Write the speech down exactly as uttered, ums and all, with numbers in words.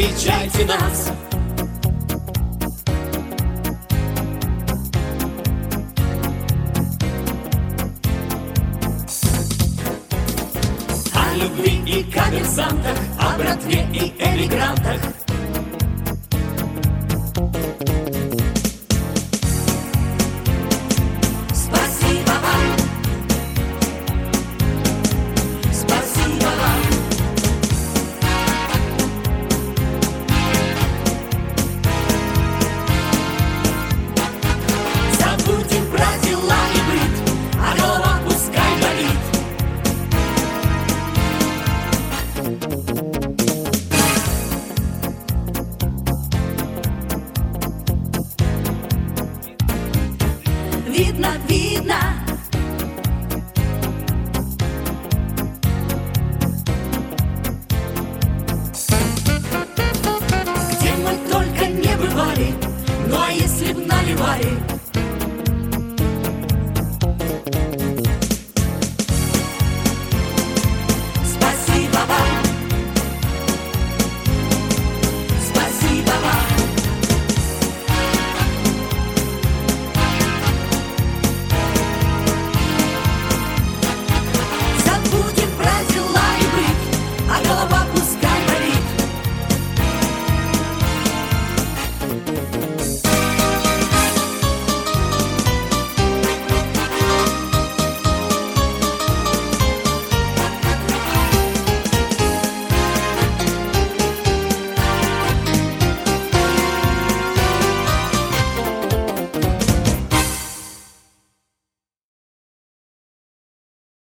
встречайте нас. О любви и коммерсантах, о братве и эмигрантах. Спасибо вам, спасибо вам. Забудем про дела и быт, а голова пускай болит. Видно, видно, где мы только не бывали. Ну а если б наливали